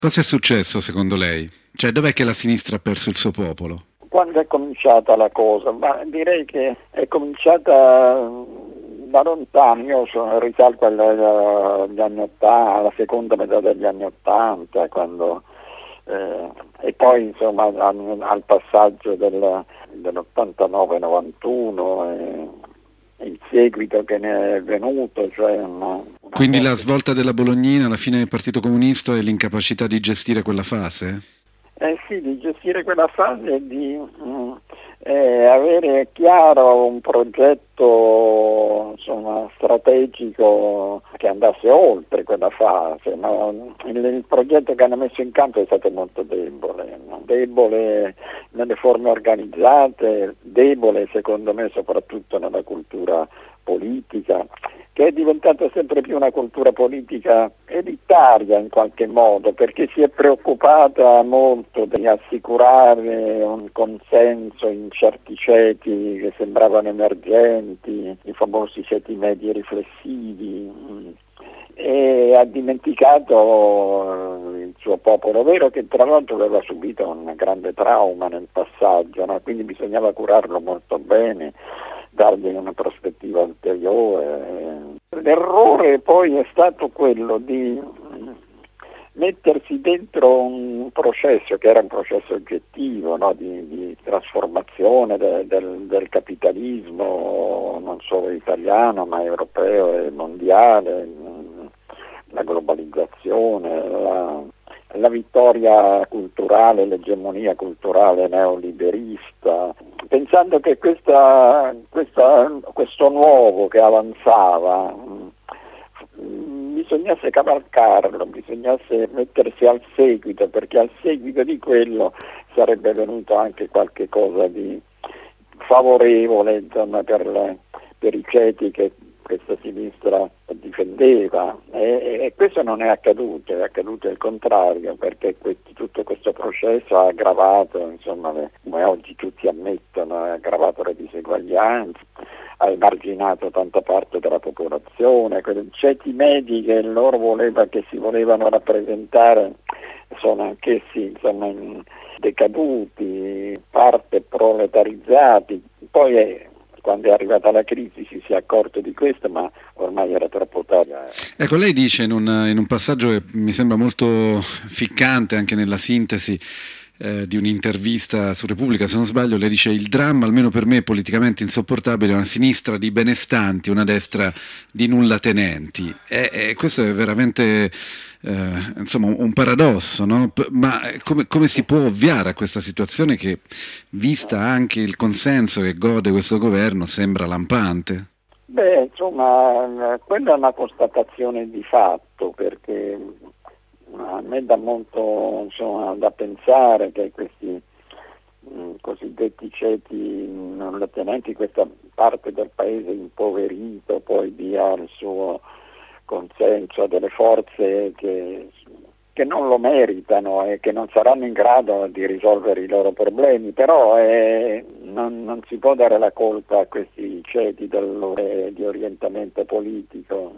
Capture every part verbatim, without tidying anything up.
Cosa è successo secondo lei? Cioè, dov'è che la sinistra ha perso il suo popolo? Quando è cominciata la cosa? Ma direi che è cominciata da lontano. Io sono, risalgo agli anni ottanta, alla seconda metà degli anni ottanta, quando eh, e poi insomma al, al passaggio del, dell'ottantanove novantuno e il seguito che ne è venuto, cioè una, una Quindi la forte. svolta della Bolognina, la fine del Partito Comunista e l'incapacità di gestire quella fase? Eh sì, di gestire quella fase e di mm, eh, avere chiaro un progetto insomma, strategico che andasse oltre quella fase. No? Il, il progetto che hanno messo in campo è stato molto debole, no? Debole nelle forme organizzate, debole secondo me soprattutto nella cultura politica, che è diventata sempre più una cultura politica elitaria in qualche modo, perché si è preoccupata molto di assicurare un consenso in certi ceti che sembravano emergenti, i famosi ceti medi riflessivi, e ha dimenticato il suo popolo, vero che tra l'altro aveva subito un grande trauma nel passaggio, no? Quindi bisognava curarlo molto bene, dargli una prospettiva ulteriore. L'errore poi è stato quello di mettersi dentro un processo che era un processo oggettivo, no? di, di trasformazione de, del, del capitalismo non solo italiano ma europeo e mondiale, la globalizzazione, la, la vittoria culturale, l'egemonia culturale neoliberista, pensando che questa, questa, questo nuovo che avanzava bisognasse cavalcarlo, bisognasse mettersi al seguito, perché al seguito di quello sarebbe venuto anche qualche cosa di favorevole insomma, per, le, per i ceti che questa sinistra difendeva e, e questo non è accaduto, è accaduto il contrario, perché questo, tutto questo processo ha aggravato, insomma, le, come oggi tutti ammettono, ha aggravato le diseguaglianze, ha emarginato tanta parte della popolazione, quei ceti medi che loro voleva, che si volevano rappresentare sono anch'essi insomma decaduti, parte proletarizzati, poi è, quando è arrivata la crisi si è accorto di questo, ma ormai era troppo tardi. Ecco, lei dice in un, in un passaggio che mi sembra molto ficcante anche nella sintesi eh, di un'intervista su Repubblica, se non sbaglio, lei dice: il dramma, almeno per me, è politicamente insopportabile, una sinistra di benestanti, una destra di nullatenenti. E, e questo è veramente eh, insomma un paradosso, no? P- ma come, come si può ovviare a questa situazione che, vista anche il consenso che gode questo governo, sembra lampante? Beh, insomma, quella è una constatazione di fatto, perché a me dà molto insomma, da pensare che questi mh, cosiddetti ceti non ottenenti, questa parte del paese impoverito, poi dia il suo consenso a delle forze che, che non lo meritano e che non saranno in grado di risolvere i loro problemi, però eh, non, non si può dare la colpa a questi ceti del loro, eh, di orientamento politico.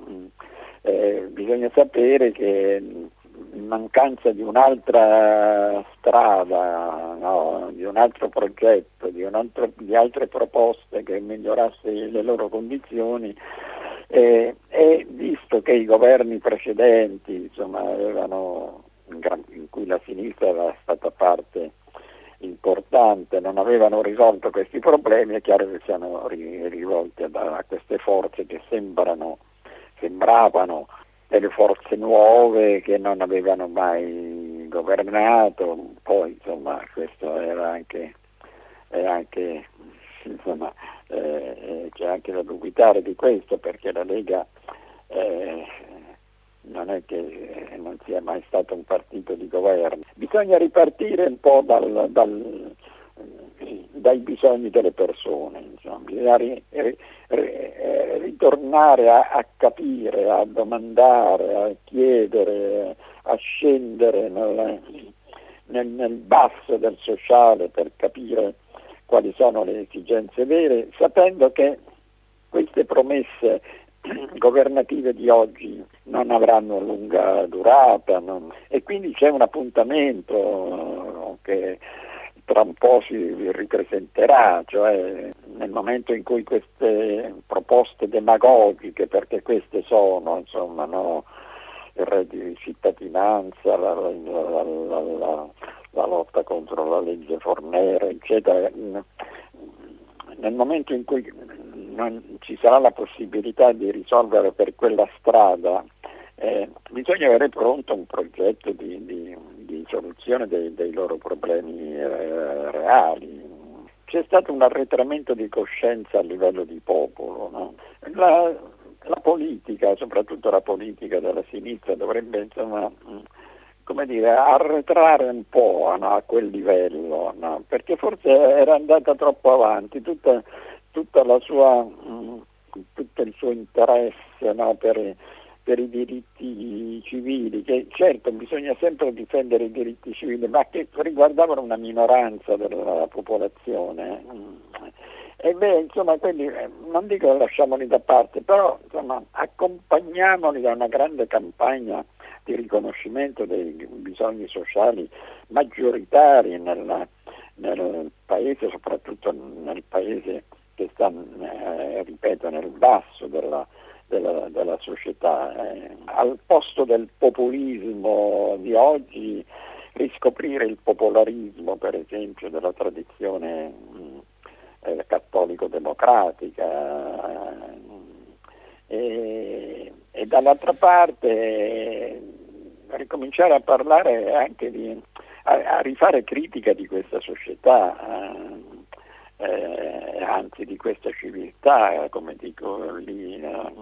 Eh, bisogna sapere che in mancanza di un'altra strada, no, di un altro progetto, di, un altro, di altre proposte che migliorasse le loro condizioni, eh, e visto che i governi precedenti insomma, avevano, in, gran, in cui la sinistra era stata parte importante, non avevano risolto questi problemi, è chiaro che siano rivolti a queste forze che sembrano, sembravano delle forze nuove che non avevano mai governato. Poi insomma questo era anche, era anche insomma, eh, c'è anche da dubitare di questo, perché la Lega eh, non è che non sia mai stato un partito di governo. Bisogna ripartire un po' dal, dal, dai bisogni delle persone, insomma. Bisogna ri, ri, ri, ritornare a, a capire, a domandare, a chiedere, a scendere nel, nel, nel basso del sociale per capire quali sono le esigenze vere, sapendo che queste promesse governative di oggi non avranno lunga durata, non... e quindi c'è un appuntamento che tra un po' si ripresenterà, cioè nel momento in cui queste proposte demagogiche, perché queste sono, insomma, no, il reddito di cittadinanza, la, la, la, la, la lotta contro la legge Fornero, eccetera, nel momento in cui non ci sarà la possibilità di risolvere per quella strada, eh, bisogna avere pronto un progetto di, di, di soluzione dei, dei loro problemi eh, reali. C'è stato un arretramento di coscienza a livello di popolo, no? La, la politica, soprattutto la politica della sinistra, dovrebbe, insomma, come dire, arretrare un po', no, a quel livello, no? Perché forse era andata troppo avanti, tutta, tutta la sua, mh, tutto il suo interesse, no, per, per i diritti civili, che certo bisogna sempre difendere i diritti civili, ma che riguardavano una minoranza della popolazione. E beh, insomma, quelli, non dico che lasciamoli da parte, però insomma, accompagniamoli da una grande campagna di riconoscimento dei bisogni sociali maggioritari nel, nel paese, soprattutto nel paese che sta, eh, ripeto, nel basso della, della, della società. Eh, al posto del populismo di oggi, riscoprire il popolarismo, per esempio, della tradizione mh, eh, cattolico-democratica, eh, e dall'altra parte eh, ricominciare a parlare anche di, a, a rifare critica di questa società, eh, eh, anzi di questa civiltà, come dico lì, eh,